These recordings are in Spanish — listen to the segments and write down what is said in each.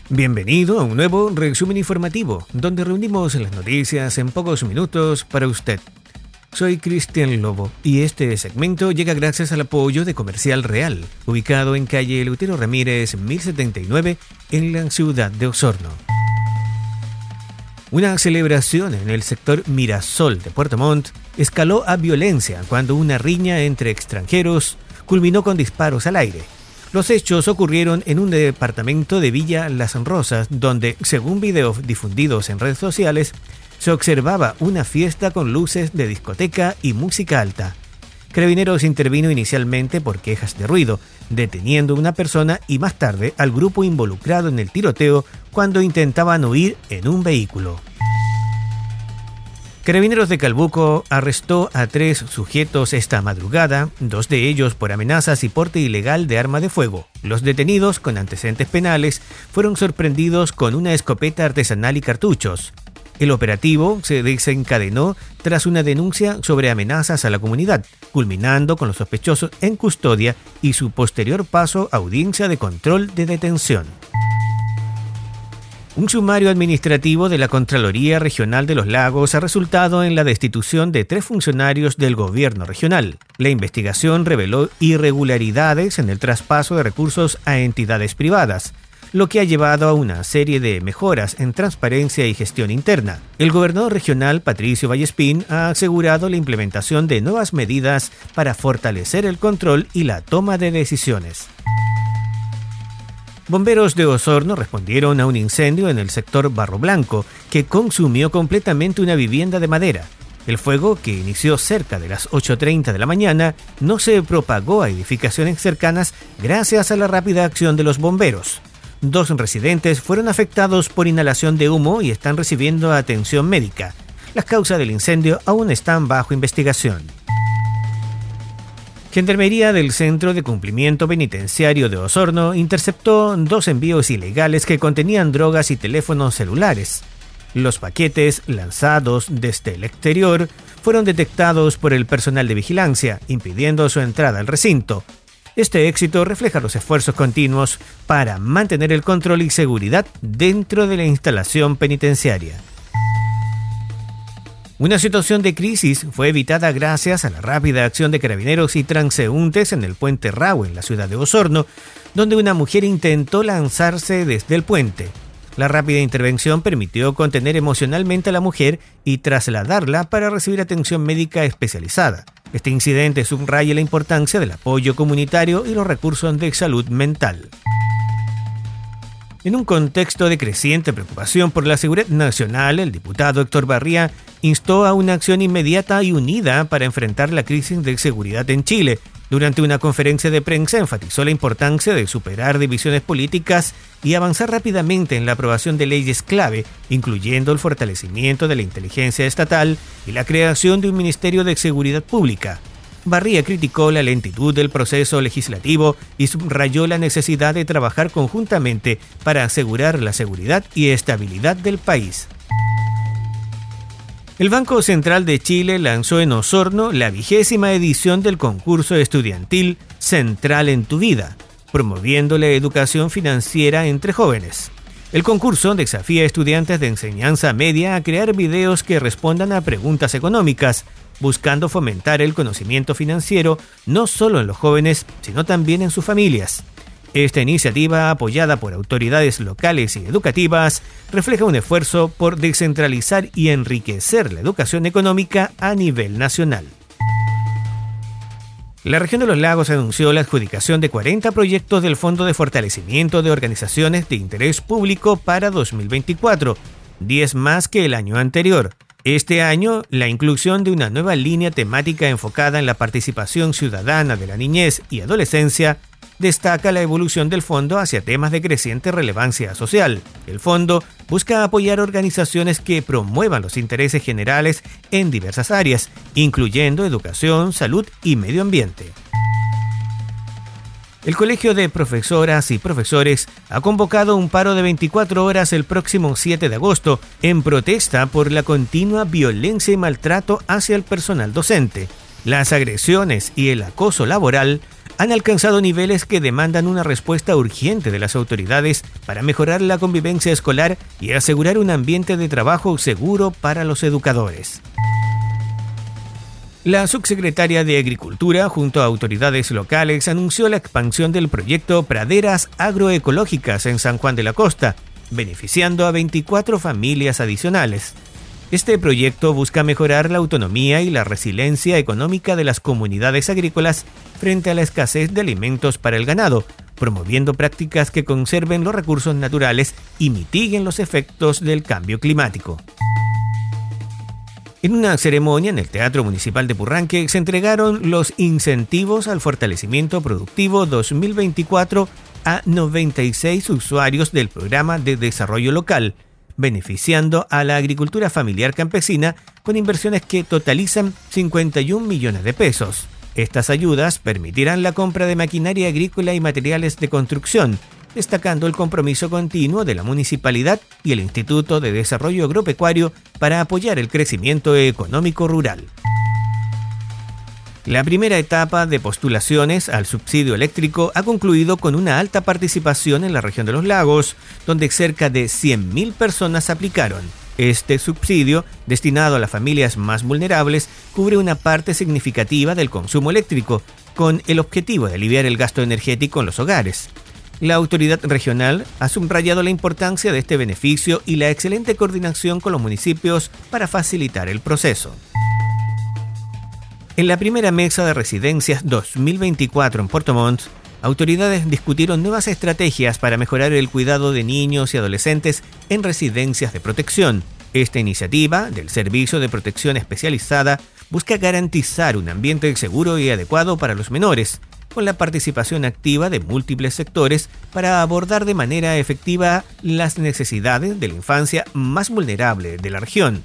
Bienvenido a un nuevo resumen informativo, donde reunimos las noticias en pocos minutos para usted. Soy Cristian Lobo y este segmento llega gracias al apoyo de Comercial Real, ubicado en calle Eleuterio Ramírez 1079 en la ciudad de Osorno. Una celebración en el sector Mirasol de Puerto Montt escaló a violencia cuando una riña entre extranjeros culminó con disparos al aire. Los hechos ocurrieron en un departamento de Villa Las Rosas, donde, según videos difundidos en redes sociales, se observaba una fiesta con luces de discoteca y música alta. Carabineros intervino inicialmente por quejas de ruido, deteniendo a una persona y más tarde al grupo involucrado en el tiroteo cuando intentaban huir en un vehículo. Carabineros de Calbuco arrestó a 3 sujetos esta madrugada, 2 de ellos por amenazas y porte ilegal de arma de fuego. Los detenidos, con antecedentes penales, fueron sorprendidos con una escopeta artesanal y cartuchos. El operativo se desencadenó tras una denuncia sobre amenazas a la comunidad, culminando con los sospechosos en custodia y su posterior paso a audiencia de control de detención. Un sumario administrativo de la Contraloría Regional de los Lagos ha resultado en la destitución de 3 funcionarios del gobierno regional. La investigación reveló irregularidades en el traspaso de recursos a entidades privadas, lo que ha llevado a una serie de mejoras en transparencia y gestión interna. El gobernador regional, Patricio Vallespín, ha asegurado la implementación de nuevas medidas para fortalecer el control y la toma de decisiones. Bomberos de Osorno respondieron a un incendio en el sector Barro Blanco que consumió completamente una vivienda de madera. El fuego, que inició cerca de las 8:30 de la mañana, no se propagó a edificaciones cercanas gracias a la rápida acción de los bomberos. 2 residentes fueron afectados por inhalación de humo y están recibiendo atención médica. Las causas del incendio aún están bajo investigación. Gendarmería del Centro de Cumplimiento Penitenciario de Osorno interceptó 2 envíos ilegales que contenían drogas y teléfonos celulares. Los paquetes, lanzados desde el exterior, fueron detectados por el personal de vigilancia, impidiendo su entrada al recinto. Este éxito refleja los esfuerzos continuos para mantener el control y seguridad dentro de la instalación penitenciaria. Una situación de crisis fue evitada gracias a la rápida acción de carabineros y transeúntes en el puente Rao, en la ciudad de Osorno, donde una mujer intentó lanzarse desde el puente. La rápida intervención permitió contener emocionalmente a la mujer y trasladarla para recibir atención médica especializada. Este incidente subraya la importancia del apoyo comunitario y los recursos de salud mental. En un contexto de creciente preocupación por la seguridad nacional, el diputado Héctor Barría instó a una acción inmediata y unida para enfrentar la crisis de seguridad en Chile. Durante una conferencia de prensa enfatizó la importancia de superar divisiones políticas y avanzar rápidamente en la aprobación de leyes clave, incluyendo el fortalecimiento de la inteligencia estatal y la creación de un Ministerio de Seguridad Pública. Barría criticó la lentitud del proceso legislativo y subrayó la necesidad de trabajar conjuntamente para asegurar la seguridad y estabilidad del país. El Banco Central de Chile lanzó en Osorno la 20ª edición del concurso estudiantil Central en tu Vida, promoviendo la educación financiera entre jóvenes. El concurso desafía a estudiantes de enseñanza media a crear videos que respondan a preguntas económicas, buscando fomentar el conocimiento financiero no solo en los jóvenes, sino también en sus familias. Esta iniciativa, apoyada por autoridades locales y educativas, refleja un esfuerzo por descentralizar y enriquecer la educación económica a nivel nacional. La región de los Lagos anunció la adjudicación de 40 proyectos del Fondo de Fortalecimiento de Organizaciones de Interés Público para 2024, 10 más que el año anterior. Este año, la inclusión de una nueva línea temática enfocada en la participación ciudadana de la niñez y adolescencia destaca la evolución del fondo hacia temas de creciente relevancia social. El fondo busca apoyar organizaciones que promuevan los intereses generales en diversas áreas, incluyendo educación, salud y medio ambiente. El Colegio de Profesoras y Profesores ha convocado un paro de 24 horas el próximo 7 de agosto en protesta por la continua violencia y maltrato hacia el personal docente. Las agresiones y el acoso laboral han alcanzado niveles que demandan una respuesta urgente de las autoridades para mejorar la convivencia escolar y asegurar un ambiente de trabajo seguro para los educadores. La subsecretaria de Agricultura, junto a autoridades locales, anunció la expansión del proyecto Praderas Agroecológicas en San Juan de la Costa, beneficiando a 24 familias adicionales. Este proyecto busca mejorar la autonomía y la resiliencia económica de las comunidades agrícolas frente a la escasez de alimentos para el ganado, promoviendo prácticas que conserven los recursos naturales y mitiguen los efectos del cambio climático. En una ceremonia en el Teatro Municipal de Purranque se entregaron los incentivos al fortalecimiento productivo 2024 a 96 usuarios del Programa de Desarrollo Local, beneficiando a la agricultura familiar campesina con inversiones que totalizan 51 millones de pesos. Estas ayudas permitirán la compra de maquinaria agrícola y materiales de construcción, destacando el compromiso continuo de la municipalidad y el Instituto de Desarrollo Agropecuario para apoyar el crecimiento económico rural. La primera etapa de postulaciones al subsidio eléctrico ha concluido con una alta participación en la región de los lagos, donde cerca de 100.000 personas aplicaron. Este subsidio, destinado a las familias más vulnerables, cubre una parte significativa del consumo eléctrico, con el objetivo de aliviar el gasto energético en los hogares. La autoridad regional ha subrayado la importancia de este beneficio y la excelente coordinación con los municipios para facilitar el proceso. En la primera mesa de residencias 2024 en Puerto Montt, autoridades discutieron nuevas estrategias para mejorar el cuidado de niños y adolescentes en residencias de protección. Esta iniciativa del Servicio de Protección Especializada busca garantizar un ambiente seguro y adecuado para los menores, con la participación activa de múltiples sectores para abordar de manera efectiva las necesidades de la infancia más vulnerable de la región.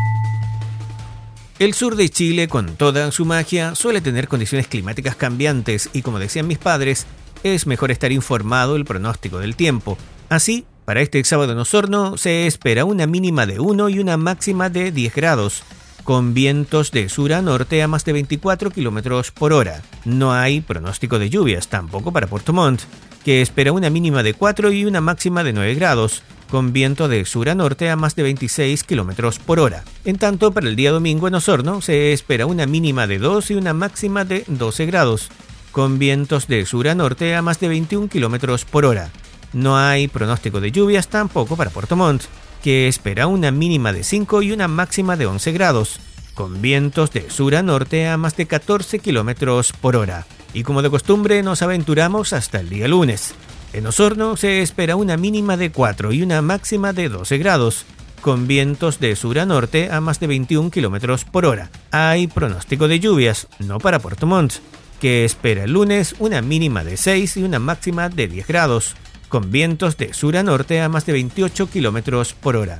El sur de Chile, con toda su magia, suele tener condiciones climáticas cambiantes y, como decían mis padres, es mejor estar informado del pronóstico del tiempo. Así, para este sábado en Osorno se espera una mínima de 1 y una máxima de 10 grados, con vientos de sur a norte a más de 24 km por hora. No hay pronóstico de lluvias, tampoco para Puerto Montt, que espera una mínima de 4 y una máxima de 9 grados, con viento de sur a norte a más de 26 km por hora. En tanto, para el día domingo en Osorno se espera una mínima de 2 y una máxima de 12 grados, con vientos de sur a norte a más de 21 km por hora. No hay pronóstico de lluvias tampoco para Puerto Montt, que espera una mínima de 5 y una máxima de 11 grados, con vientos de sur a norte a más de 14 km por hora. Y como de costumbre nos aventuramos hasta el día lunes. En Osorno se espera una mínima de 4 y una máxima de 12 grados, con vientos de sur a norte a más de 21 km por hora. Hay pronóstico de lluvias, no para Puerto Montt, que espera el lunes una mínima de 6 y una máxima de 10 grados, con vientos de sur a norte a más de 28 km por hora.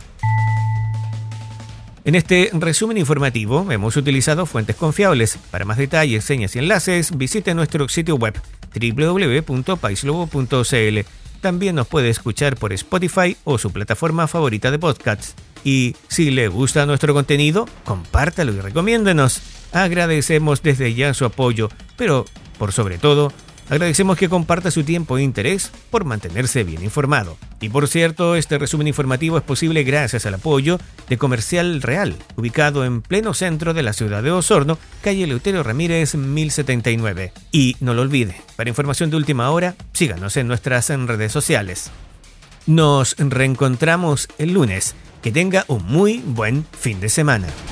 En este resumen informativo hemos utilizado fuentes confiables. Para más detalles, señas y enlaces, visite nuestro sitio web www.paislobo.cl. También nos puede escuchar por Spotify o su plataforma favorita de podcasts. Y si le gusta nuestro contenido, compártalo y recomiéndenos. Agradecemos desde ya su apoyo, pero por sobre todo, agradecemos que comparta su tiempo e interés por mantenerse bien informado. Y por cierto, este resumen informativo es posible gracias al apoyo de Comercial Real, ubicado en pleno centro de la ciudad de Osorno, calle Eleuterio Ramírez 1079. Y no lo olvide, para información de última hora, síganos en nuestras redes sociales. Nos reencontramos el lunes. Que tenga un muy buen fin de semana.